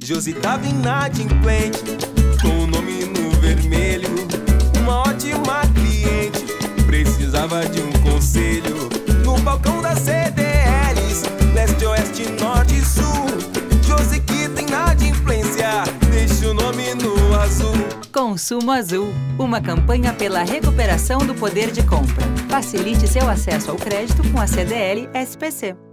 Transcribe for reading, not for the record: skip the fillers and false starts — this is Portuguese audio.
Josi tava inadimplente, com o nome no vermelho. Uma ótima cliente, precisava de um conselho. No balcão da CDLs, leste, oeste, norte e sul. Josi que tem inadimplência, deixa o nome no azul. Consumo Azul, uma campanha pela recuperação do poder de compra. Facilite seu acesso ao crédito com a CDL SPC.